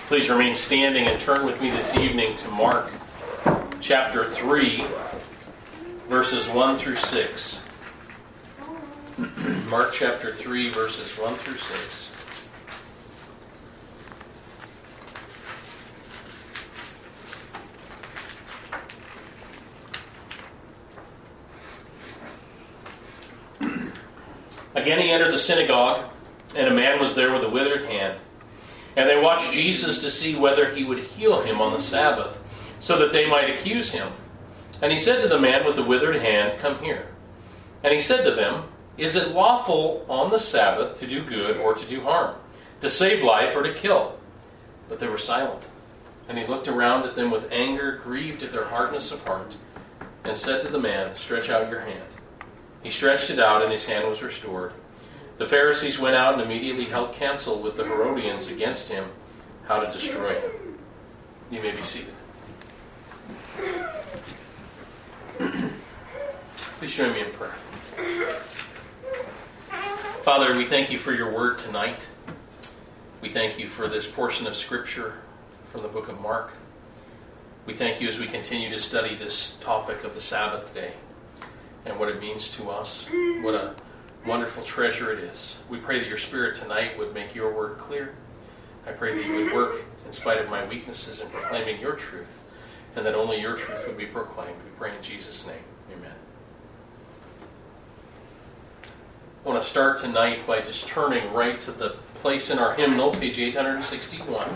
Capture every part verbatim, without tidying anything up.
Please remain standing and turn with me this evening to Mark chapter three, verses one through six. Mark chapter three, verses one through six. Again he entered the synagogue, and a man was there with a withered hand. And they watched Jesus to see whether he would heal him on the Sabbath, so that they might accuse him. And he said to the man with the withered hand, "Come here." And he said to them, "Is it lawful on the Sabbath to do good or to do harm, to save life or to kill?" But they were silent. And he looked around at them with anger, grieved at their hardness of heart, and said to the man, "Stretch out your hand." He stretched it out, and his hand was restored. The Pharisees went out and immediately held counsel with the Herodians against him, how to destroy him. You may be seated. Please join me in prayer. Father, we thank you for your word tonight. We thank you for this portion of Scripture from the book of Mark. We thank you as we continue to study this topic of the Sabbath day and what it means to us. What a wonderful treasure it is. We pray that your Spirit tonight would make your word clear. I pray that you would work in spite of my weaknesses in proclaiming your truth, and that only your truth would be proclaimed. We pray in Jesus' name. Amen. I want to start tonight by just turning right to the place in our hymnal, page eight sixty-one.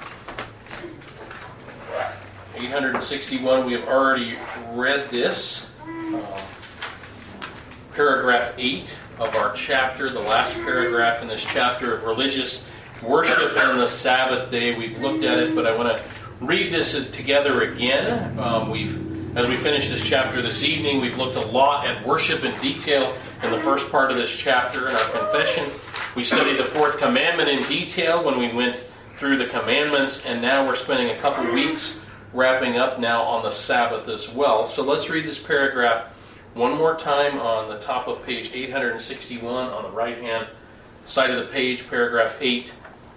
eight sixty-one, we have already read this. Uh, paragraph eight of our chapter, the last paragraph in this chapter of religious worship and the Sabbath day. We've looked at it, but I want to read this together again. Um, we've, as we finish this chapter this evening, we've looked a lot at worship in detail in the first part of this chapter in our confession. We studied the fourth commandment in detail when we went through the commandments, and now we're spending a couple weeks wrapping up now on the Sabbath as well. So let's read this paragraph one more time on the top of page eight sixty-one on the right-hand side of the page, paragraph eight.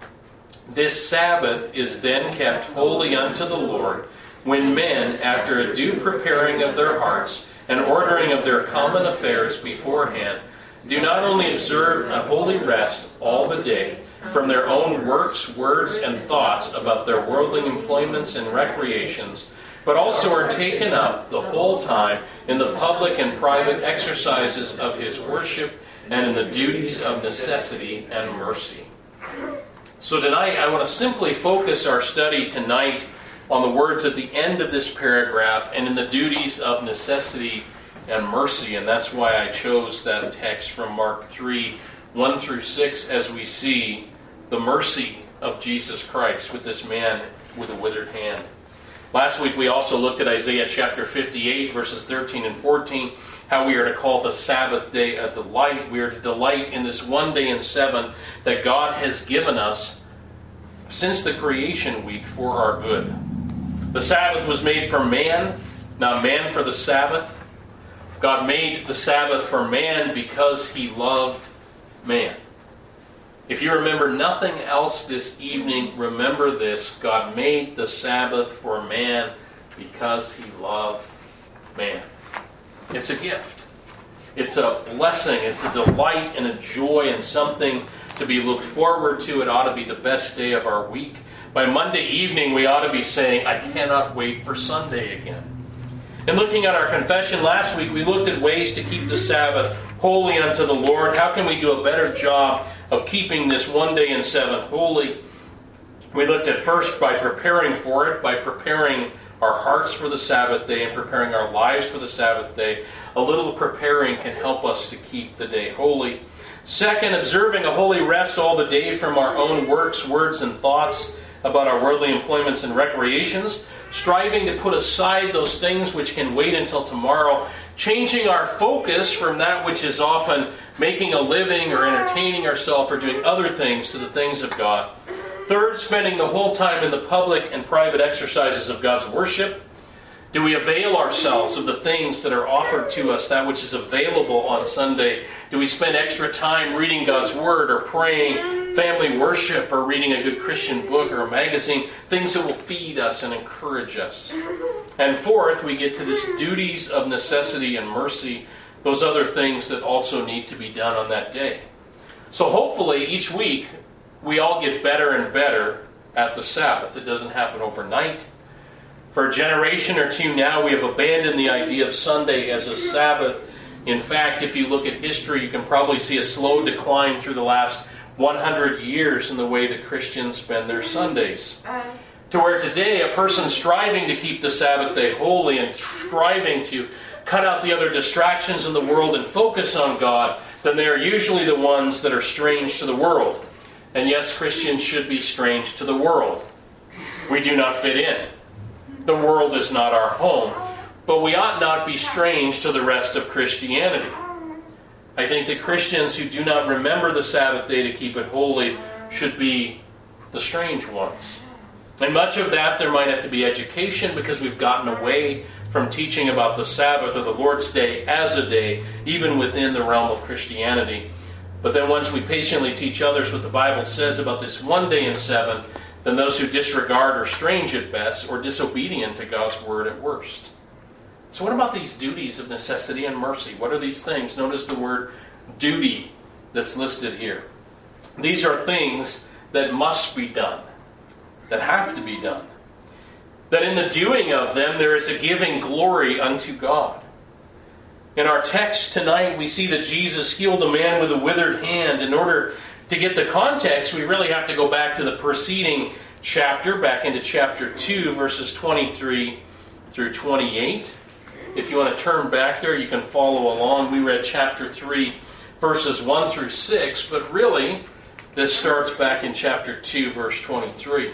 "This Sabbath is then kept holy unto the Lord, when men, after a due preparing of their hearts and ordering of their common affairs beforehand, do not only observe a holy rest all the day from their own works, words, and thoughts about their worldly employments and recreations, but also are taken up the whole time in the public and private exercises of his worship and in the duties of necessity and mercy." So tonight I want to simply focus our study tonight on the words at the end of this paragraph, and in the duties of necessity and mercy. And that's why I chose that text from Mark three, one through six, as we see the mercy of Jesus Christ with this man with a withered hand. Last week we also looked at Isaiah chapter fifty-eight, verses thirteen and fourteen, how we are to call the Sabbath day a delight. We are to delight in this one day in seven that God has given us since the creation week for our good. The Sabbath was made for man, not man for the Sabbath. God made the Sabbath for man because he loved man. If you remember nothing else this evening, remember this: God made the Sabbath for man because he loved man. It's a gift. It's a blessing. It's a delight and a joy and something to be looked forward to. It ought to be the best day of our week. By Monday evening, we ought to be saying, "I cannot wait for Sunday again." In looking at our confession last week, we looked at ways to keep the Sabbath holy unto the Lord. How can we do a better job of keeping this one day in seven holy? We looked at first by preparing for it, by preparing our hearts for the Sabbath day and preparing our lives for the Sabbath day. A little preparing can help us to keep the day holy. Second, observing a holy rest all the day from our own works, words, and thoughts about our worldly employments and recreations, striving to put aside those things which can wait until tomorrow, changing our focus from that which is often making a living or entertaining ourselves or doing other things to the things of God. Third, spending the whole time in the public and private exercises of God's worship. Do we avail ourselves of the things that are offered to us, that which is available on Sunday? Do we spend extra time reading God's Word or praying, family worship, or reading a good Christian book or a magazine? Things that will feed us and encourage us. And fourth, we get to this duties of necessity and mercy, those other things that also need to be done on that day. So hopefully each week we all get better and better at the Sabbath. It doesn't happen overnight. For a generation or two now, we have abandoned the idea of Sunday as a Sabbath. In fact, if you look at history, you can probably see a slow decline through the last one hundred years in the way that Christians spend their Sundays. To where today, a person striving to keep the Sabbath day holy and striving to cut out the other distractions in the world and focus on God, then they are usually the ones that are strange to the world. And yes, Christians should be strange to the world. We do not fit in. The world is not our home, but we ought not be strange to the rest of Christianity. I think that Christians who do not remember the Sabbath day to keep it holy should be the strange ones. And much of that, there might have to be education, because we've gotten away from teaching about the Sabbath or the Lord's Day as a day, even within the realm of Christianity. But then once we patiently teach others what the Bible says about this one day in seven, then those who disregard are strange at best, or disobedient to God's word at worst. So what about these duties of necessity and mercy? What are these things? Notice the word duty that's listed here. These are things that must be done, that have to be done. That in the doing of them there is a giving glory unto God. In our text tonight, we see that Jesus healed a man with a withered hand. In order to get the context, we really have to go back to the preceding chapter, back into chapter two, verses twenty-three through twenty-eight. If you want to turn back there, you can follow along. We read chapter three, verses one through six, but really, this starts back in chapter two, verse twenty-three.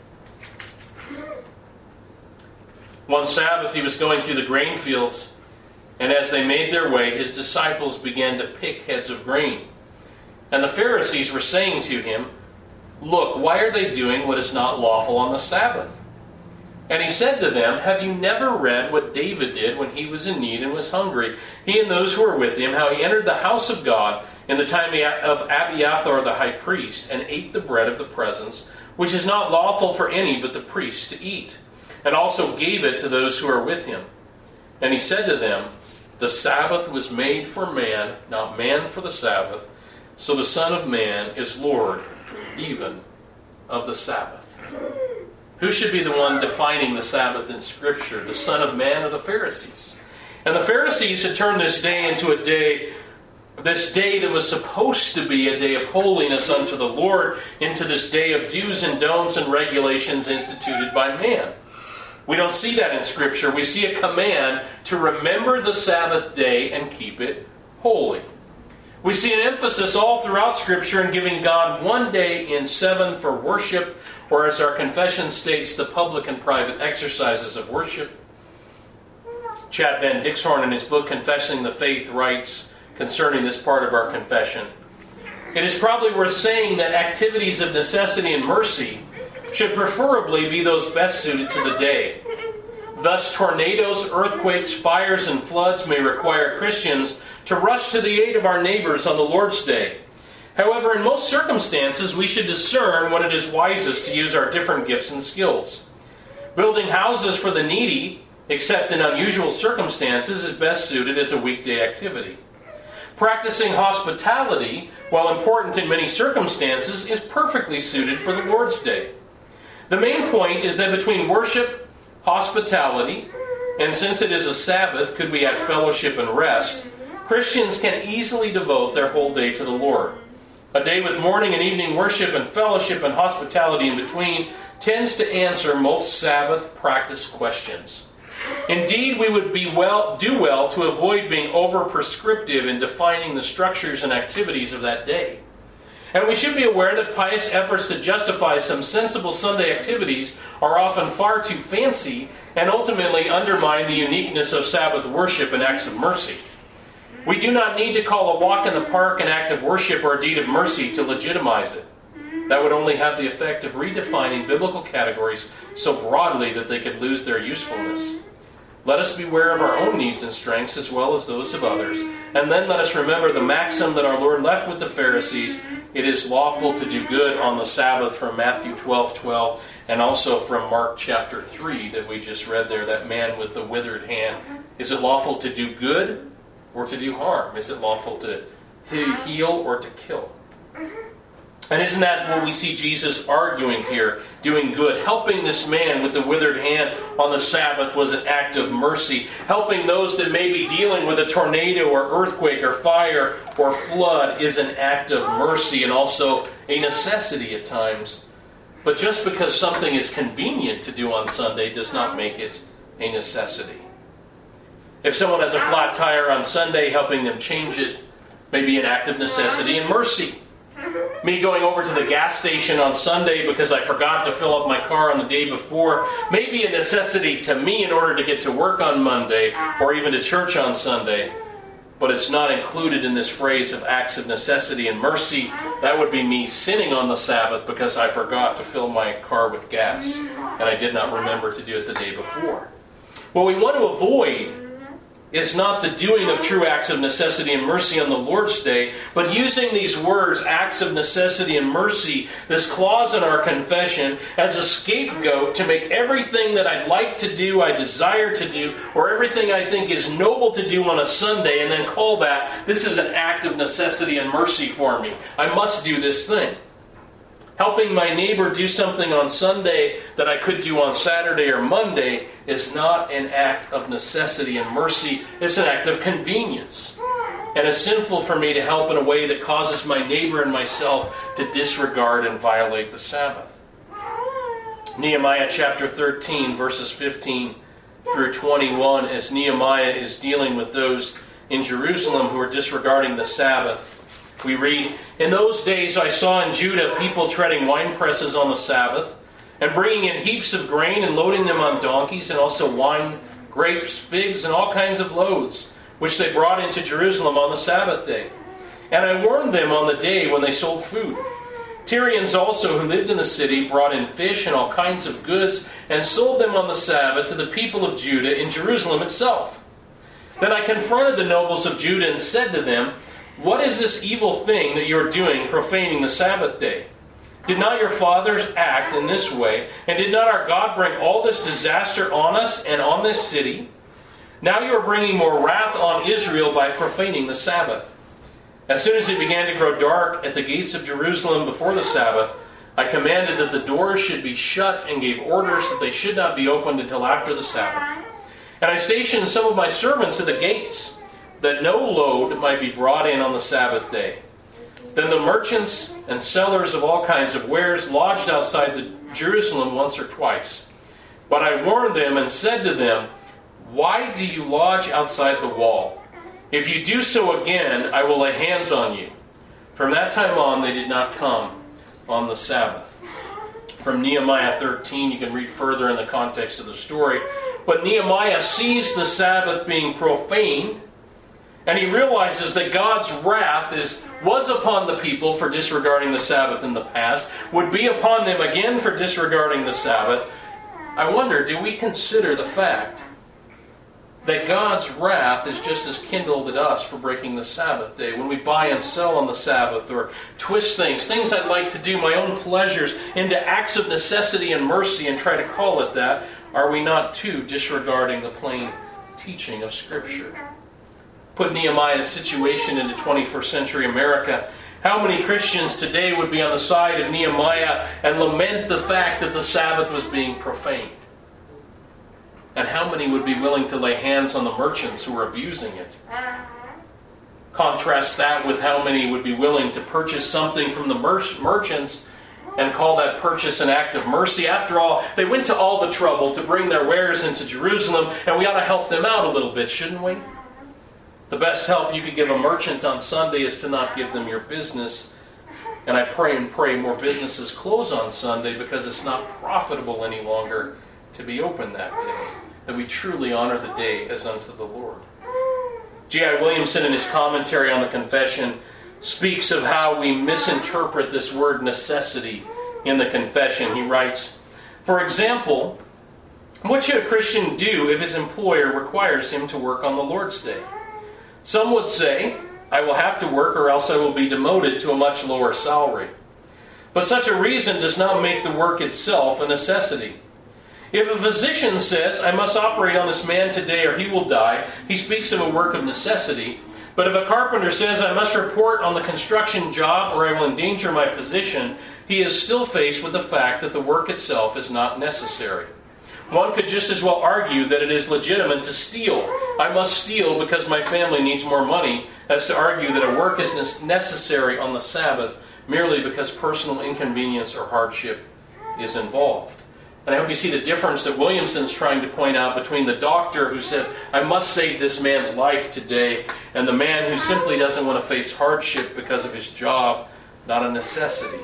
One Sabbath, he was going through the grain fields, and as they made their way, his disciples began to pick heads of grain. And the Pharisees were saying to him, "Look, why are they doing what is not lawful on the Sabbath?" And he said to them, "Have you never read what David did when he was in need and was hungry, he and those who were with him, how he entered the house of God in the time of Abiathar the high priest, and ate the bread of the presence, which is not lawful for any but the priest to eat, and also gave it to those who are with him? And he said to them, the Sabbath was made for man, not man for the Sabbath. So the Son of Man is Lord, even of the Sabbath." Who should be the one defining the Sabbath in Scripture? The Son of Man or the Pharisees? And the Pharisees had turned this day into a day, this day that was supposed to be a day of holiness unto the Lord, into this day of do's and don'ts and regulations instituted by man. We don't see that in Scripture. We see a command to remember the Sabbath day and keep it holy. We see an emphasis all throughout Scripture in giving God one day in seven for worship, or as our confession states, the public and private exercises of worship. Chad Van Dixhorn, in his book Confessing the Faith, writes concerning this part of our confession, "It is probably worth saying that activities of necessity and mercy should preferably be those best suited to the day. Thus, tornadoes, earthquakes, fires, and floods may require Christians to rush to the aid of our neighbors on the Lord's Day. However, in most circumstances, we should discern when it is wisest to use our different gifts and skills. Building houses for the needy, except in unusual circumstances, is best suited as a weekday activity. Practicing hospitality, while important in many circumstances, is perfectly suited for the Lord's Day. The main point is that between worship, hospitality, and since it is a Sabbath, could we add fellowship and rest, Christians can easily devote their whole day to the Lord. A day with morning and evening worship and fellowship and hospitality in between tends to answer most Sabbath practice questions. Indeed, we would be well, do well to avoid being over-prescriptive in defining the structures and activities of that day. And we should be aware that pious efforts to justify some sensible Sunday activities are often far too fancy and ultimately undermine the uniqueness of Sabbath worship and acts of mercy. We do not need to call a walk in the park an act of worship or a deed of mercy to legitimize it. That would only have the effect of redefining biblical categories so broadly that they could lose their usefulness. Let us beware of our own needs and strengths as well as those of others. And then let us remember the maxim that our Lord left with the Pharisees. It is lawful to do good on the Sabbath, from Matthew twelve twelve, and also from Mark chapter three that we just read there, that man with the withered hand. Is it lawful to do good or to do harm? Is it lawful to heal or to kill? And isn't that what we see Jesus arguing here? Doing good. Helping this man with the withered hand on the Sabbath was an act of mercy. Helping those that may be dealing with a tornado or earthquake or fire or flood is an act of mercy, and also a necessity at times. But just because something is convenient to do on Sunday does not make it a necessity. If someone has a flat tire on Sunday, helping them change it may be an act of necessity and mercy. Me going over to the gas station on Sunday because I forgot to fill up my car on the day before may be a necessity to me in order to get to work on Monday or even to church on Sunday. But it's not included in this phrase of acts of necessity and mercy. That would be me sinning on the Sabbath because I forgot to fill my car with gas and I did not remember to do it the day before. What we want to avoid is not the doing of true acts of necessity and mercy on the Lord's Day, but using these words, acts of necessity and mercy, this clause in our confession, as a scapegoat to make everything that I'd like to do, I desire to do, or everything I think is noble to do on a Sunday, and then call that, this is an act of necessity and mercy for me. I must do this thing. Helping my neighbor do something on Sunday that I could do on Saturday or Monday is not an act of necessity and mercy. It's an act of convenience. And it's sinful for me to help in a way that causes my neighbor and myself to disregard and violate the Sabbath. Nehemiah chapter thirteen, verses fifteen through twenty-one, as Nehemiah is dealing with those in Jerusalem who are disregarding the Sabbath. We read, "In those days I saw in Judah people treading wine presses on the Sabbath, and bringing in heaps of grain and loading them on donkeys, and also wine, grapes, figs, and all kinds of loads, which they brought into Jerusalem on the Sabbath day. And I warned them on the day when they sold food. Tyrians also, who lived in the city, brought in fish and all kinds of goods, and sold them on the Sabbath to the people of Judah in Jerusalem itself. Then I confronted the nobles of Judah and said to them, 'What is this evil thing that you are doing, profaning the Sabbath day? Did not your fathers act in this way? And did not our God bring all this disaster on us and on this city? Now you are bringing more wrath on Israel by profaning the Sabbath.' As soon as it began to grow dark at the gates of Jerusalem before the Sabbath, I commanded that the doors should be shut and gave orders that they should not be opened until after the Sabbath. And I stationed some of my servants at the gates, that no load might be brought in on the Sabbath day. Then the merchants and sellers of all kinds of wares lodged outside the Jerusalem once or twice. But I warned them and said to them, 'Why do you lodge outside the wall? If you do so again, I will lay hands on you.' From that time on, they did not come on the Sabbath." From Nehemiah thirteen, you can read further in the context of the story. But Nehemiah sees the Sabbath being profaned, and he realizes that God's wrath is, was upon the people for disregarding the Sabbath in the past, would be upon them again for disregarding the Sabbath. I wonder, do we consider the fact that God's wrath is just as kindled at us for breaking the Sabbath day? When we buy and sell on the Sabbath, or twist things, things I'd like to do, my own pleasures, into acts of necessity and mercy and try to call it that, are we not too disregarding the plain teaching of Scripture? Put Nehemiah's situation into twenty-first century America. How many Christians today would be on the side of Nehemiah and lament the fact that the Sabbath was being profaned? And how many would be willing to lay hands on the merchants who were abusing it? Contrast that with how many would be willing to purchase something from the mer- merchants and call that purchase an act of mercy. After all, they went to all the trouble to bring their wares into Jerusalem, and we ought to help them out a little bit, shouldn't we? The best help you could give a merchant on Sunday is to not give them your business. And I pray and pray more businesses close on Sunday because it's not profitable any longer to be open that day. That we truly honor the day as unto the Lord. J I Williamson, in his commentary on the confession, speaks of how we misinterpret this word necessity in the confession. He writes, "For example, What should a Christian do if his employer requires him to work on the Lord's Day? Some would say, I will have to work or else I will be demoted to a much lower salary. But such a reason does not make the work itself a necessity. If a physician says, I must operate on this man today or he will die, he speaks of a work of necessity. But if a carpenter says, I must report on the construction job or I will endanger my position, he is still faced with the fact that the work itself is not necessary. One could just as well argue that it is legitimate to steal. I must steal because my family needs more money, as to argue that a work is necessary on the Sabbath merely because personal inconvenience or hardship is involved. And I hope you see the difference that Williamson's trying to point out between the doctor who says, I must save this man's life today, and the man who simply doesn't want to face hardship because of his job, not a necessity.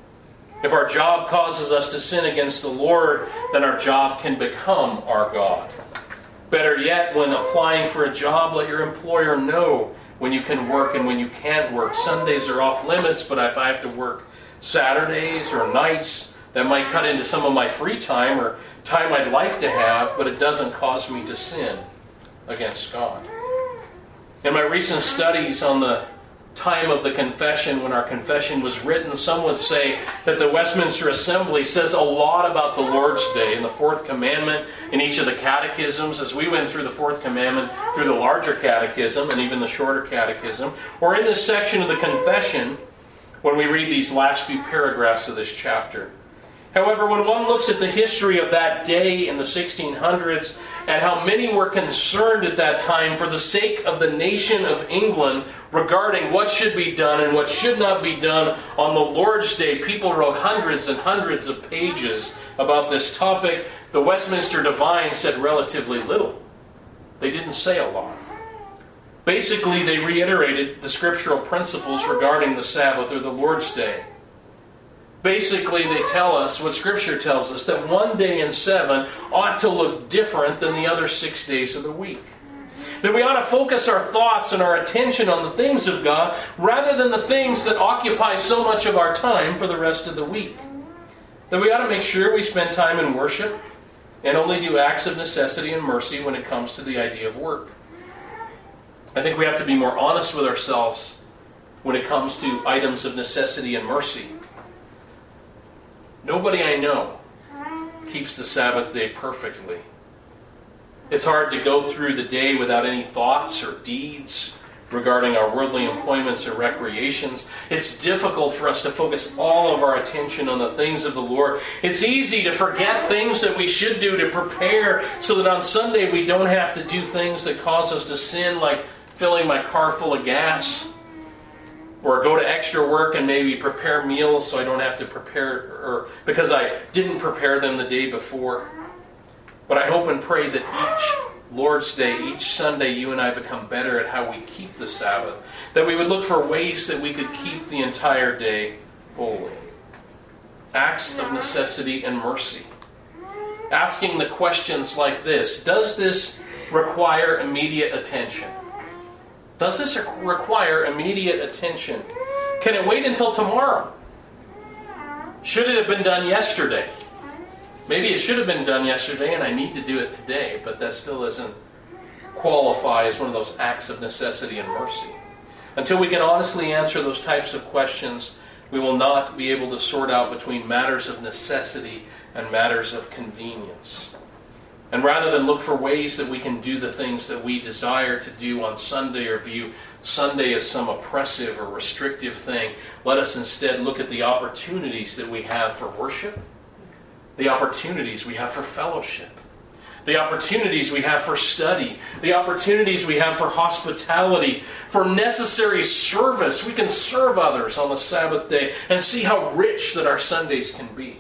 If our job causes us to sin against the Lord, then our job can become our God. Better yet, when applying for a job, let your employer know when you can work and when you can't work. Sundays are off limits, but if I have to work Saturdays or nights, that might cut into some of my free time or time I'd like to have, but it doesn't cause me to sin against God. In my recent studies on the time of the confession, when our confession was written, some would say that the Westminster Assembly says a lot about the Lord's Day and the fourth commandment in each of the catechisms, as we went through the fourth commandment through the larger catechism and even the shorter catechism, or in this section of the confession when we read these last few paragraphs of this chapter. However, when one looks at the history of that day in the sixteen hundreds and how many were concerned at that time for the sake of the nation of England regarding what should be done and what should not be done on the Lord's Day, people wrote hundreds and hundreds of pages about this topic. The Westminster Divines said relatively little. They didn't say a lot. Basically, they reiterated the scriptural principles regarding the Sabbath or the Lord's Day. Basically, they tell us what Scripture tells us, that one day in seven ought to look different than the other six days of the week. That we ought to focus our thoughts and our attention on the things of God rather than the things that occupy so much of our time for the rest of the week. That we ought to make sure we spend time in worship and only do acts of necessity and mercy when it comes to the idea of work. I think we have to be more honest with ourselves when it comes to items of necessity and mercy. Nobody I know keeps the Sabbath day perfectly. It's hard to go through the day without any thoughts or deeds regarding our worldly employments or recreations. It's difficult for us to focus all of our attention on the things of the Lord. It's easy to forget things that we should do to prepare so that on Sunday we don't have to do things that cause us to sin, like filling my car full of gas, or go to extra work and maybe prepare meals so I don't have to prepare, or because I didn't prepare them the day before. But I hope and pray that each Lord's Day, each Sunday, you and I become better at how we keep the Sabbath. That we would look for ways that we could keep the entire day holy. Acts of necessity and mercy. Asking the questions like this: does this require immediate attention? Does this require immediate attention? Can it wait until tomorrow? Should it have been done yesterday? Maybe it should have been done yesterday and I need to do it today, but that still doesn't qualify as one of those acts of necessity and mercy. Until we can honestly answer those types of questions, we will not be able to sort out between matters of necessity and matters of convenience. And rather than look for ways that we can do the things that we desire to do on Sunday or view Sunday as some oppressive or restrictive thing, let us instead look at the opportunities that we have for worship, the opportunities we have for fellowship, the opportunities we have for study, the opportunities we have for hospitality, for necessary service. We can serve others on the Sabbath day and see how rich that our Sundays can be.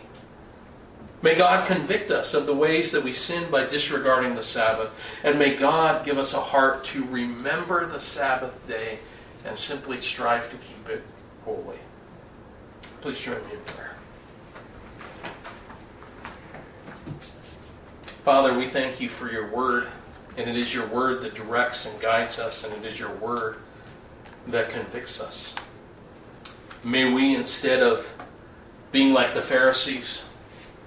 May God convict us of the ways that we sin by disregarding the Sabbath. And may God give us a heart to remember the Sabbath day and simply strive to keep it holy. Please join me in prayer. Father, we thank you for your word. And it is your word that directs and guides us. And it is your word that convicts us. May we, instead of being like the Pharisees,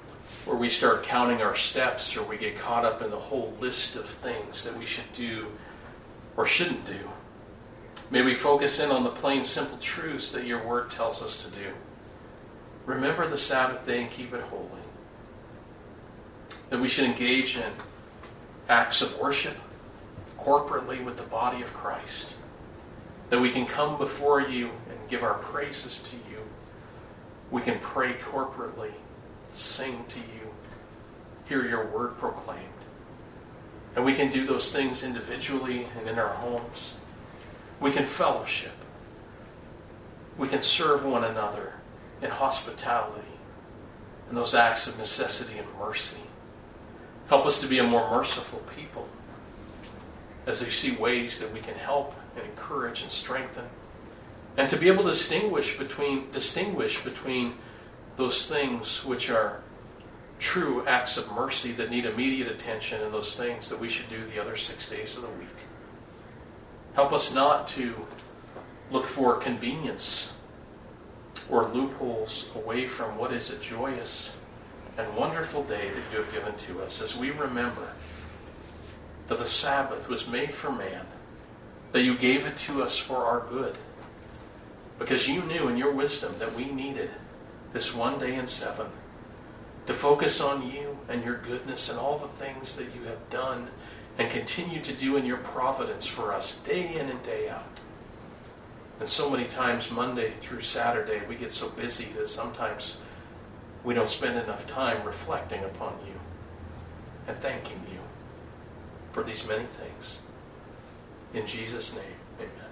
where we start counting our steps or we get caught up in the whole list of things that we should do or shouldn't do. May we focus in on the plain, simple truths that your word tells us to do. Remember the Sabbath day and keep it holy. That we should engage in acts of worship corporately with the body of Christ. That we can come before you and give our praises to you. We can pray corporately, sing to you, hear your word proclaimed. And we can do those things individually and in our homes. We can fellowship. We can serve one another in hospitality and those acts of necessity and mercy. Help us to be a more merciful people as they see ways that we can help and encourage and strengthen. And to be able to distinguish between, distinguish between those things which are true acts of mercy that need immediate attention and those things that we should do the other six days of the week. Help us not to look for convenience or loopholes away from what is a joyous and wonderful day that you have given to us as we remember that the Sabbath was made for man, that you gave it to us for our good, because you knew in your wisdom that we needed this one day in seven to focus on you and your goodness and all the things that you have done and continue to do in your providence for us day in and day out. And so many times, Monday through Saturday, we get so busy that sometimes we don't spend enough time reflecting upon you and thanking you for these many things. In Jesus' name, amen.